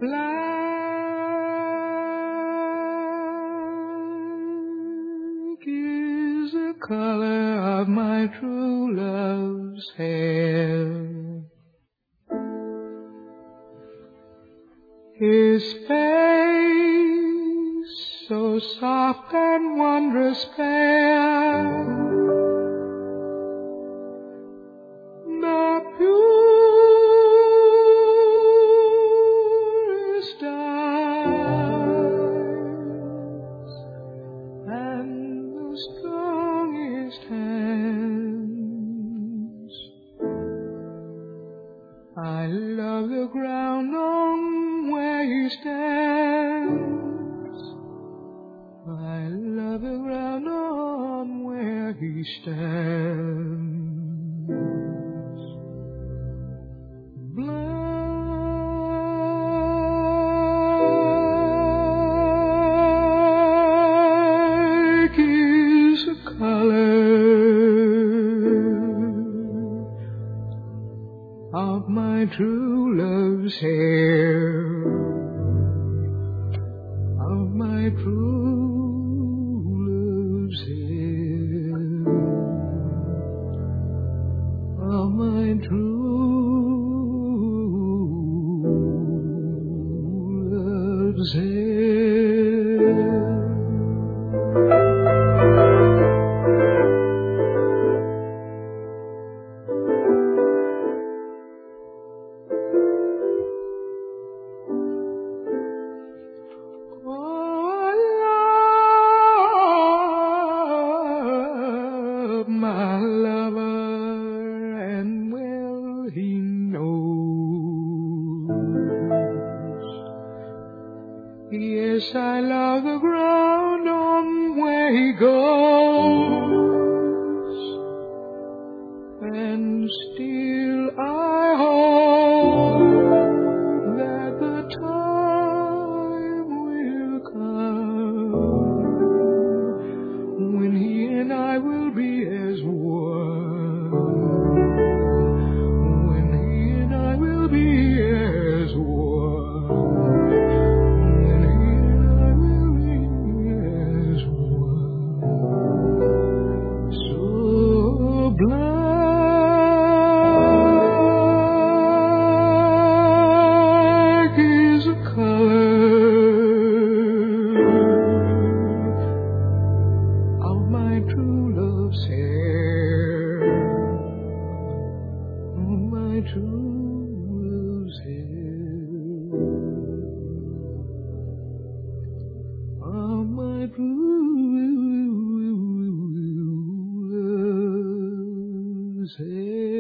Black is the color of my true love's hair. His face so soft and wondrous fair, the purest eyes and the strongest hands. I love the ground on where he stands. I love the ground on where he stands. Black is the color of my true love's hair, of my true love's hair, of my true love's hair. My lover, and well he knows. Yes, I love the ground on where he goes, and still I hope that the time will come when he and I will be as one, when he and I will be as one, when he and I will be as one. So black is the color of my true love's hair, of my true love's hair, of my true love's hair.